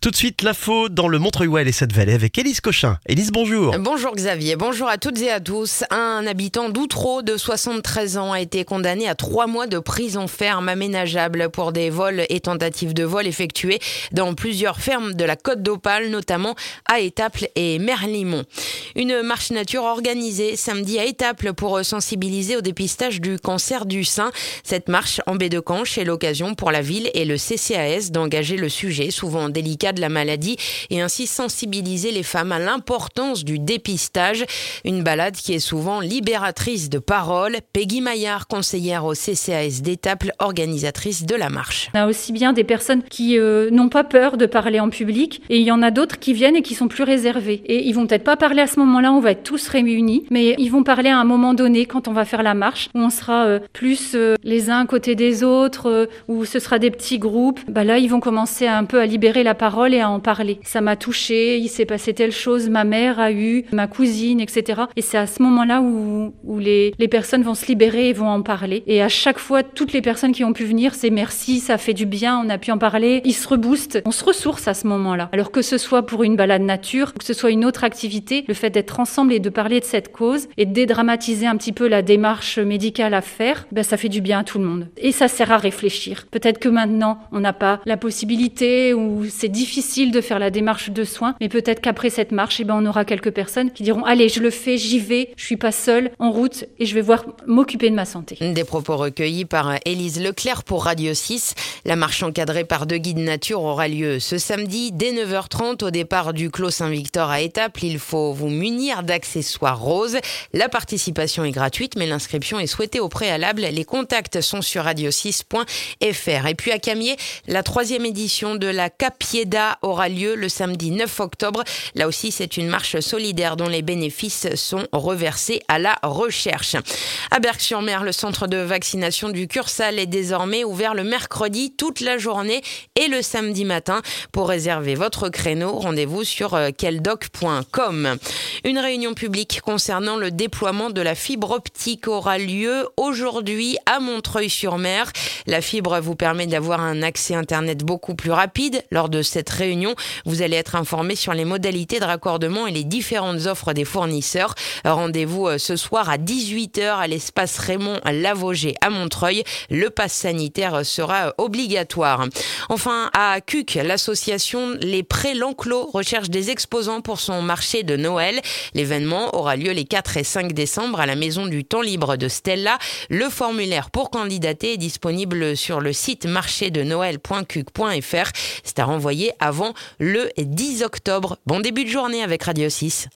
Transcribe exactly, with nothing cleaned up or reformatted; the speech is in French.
Tout de suite, l'info dans le Montreuil et cette vallée avec Élise Cochin. Élise, bonjour. Bonjour Xavier, bonjour à toutes et à tous. Un habitant d'Outreau de soixante-treize ans a été condamné à trois mois de prison ferme aménageable pour des vols et tentatives de vol effectués dans plusieurs fermes de la Côte d'Opale, notamment à Étaples et Merlimont. Une marche nature organisée samedi à Étaples pour sensibiliser au dépistage du cancer du sein. Cette marche en baie de Canche est l'occasion pour la ville et le C C A S d'engager le sujet, souvent délicat, de la maladie et ainsi sensibiliser les femmes à l'importance du dépistage. Une balade qui est souvent libératrice de parole. Peggy Maillard, conseillère au C C A S d'Étaples, organisatrice de la marche. On a aussi bien des personnes qui euh, n'ont pas peur de parler en public et il y en a d'autres qui viennent et qui sont plus réservés. Et ils vont peut-être pas parler à ce moment-là, on va être tous réunis, mais ils vont parler à un moment donné quand on va faire la marche, où on sera euh, plus euh, les uns à côté des autres, euh, où ce sera des petits groupes. Bah là, ils vont commencer à, un peu à libérer la parole et à en parler. Ça m'a touchée, il s'est passé telle chose, ma mère a eu, ma cousine, et cetera. Et c'est à ce moment-là où, où les, les personnes vont se libérer et vont en parler. Et à chaque fois, toutes les personnes qui ont pu venir, c'est merci, ça fait du bien, on a pu en parler. Ils se reboostent, on se ressource à ce moment-là. Alors que ce soit pour une balade nature, que ce soit une autre activité, le fait d'être ensemble et de parler de cette cause et de dédramatiser un petit peu la démarche médicale à faire, ben ça fait du bien à tout le monde. Et ça sert à réfléchir. Peut-être que maintenant, on n'a pas la possibilité ou c'est difficile de faire la démarche de soins, mais peut-être qu'après cette marche, eh ben, on aura quelques personnes qui diront « Allez, je le fais, j'y vais, je suis pas seule, en route et je vais voir m'occuper de ma santé. » Des propos recueillis par Élise Leclerc pour Radio six. La marche encadrée par deux guides nature aura lieu ce samedi dès neuf heures trente au départ du Clos Saint-Victor à Étaples. Il faut vous munir d'accessoires roses. La participation est gratuite, mais l'inscription est souhaitée au préalable. Les contacts sont sur radio six point f r. Et puis à Camier, la troisième édition de la Capieda aura lieu le samedi neuf octobre. Là aussi, c'est une marche solidaire dont les bénéfices sont reversés à la recherche. À Berck-sur-Mer, le centre de vaccination du Cursal est désormais ouvert le mercredi toute la journée et le samedi matin. Pour réserver votre créneau, rendez-vous sur queldoc point com. Une réunion publique concernant le déploiement de la fibre optique aura lieu aujourd'hui à Montreuil-sur-Mer. La fibre vous permet d'avoir un accès Internet beaucoup plus rapide. Lors de cette réunion, vous allez être informé sur les modalités de raccordement et les différentes offres des fournisseurs. Rendez-vous ce soir à dix-huit heures à l'espace Raymond Lavogé à Montreuil. Le pass sanitaire sera obligatoire. Enfin, à Cuques, l'association Les Prés L'Enclos recherche des exposants pour son marché de Noël. L'événement aura lieu les quatre et cinq décembre à la Maison du Temps Libre de Stella. Le formulaire pour candidater est disponible sur le site marché de noël point cuques point f r. C'est à renvoyer avant le dix octobre. Bon début de journée avec Radio six.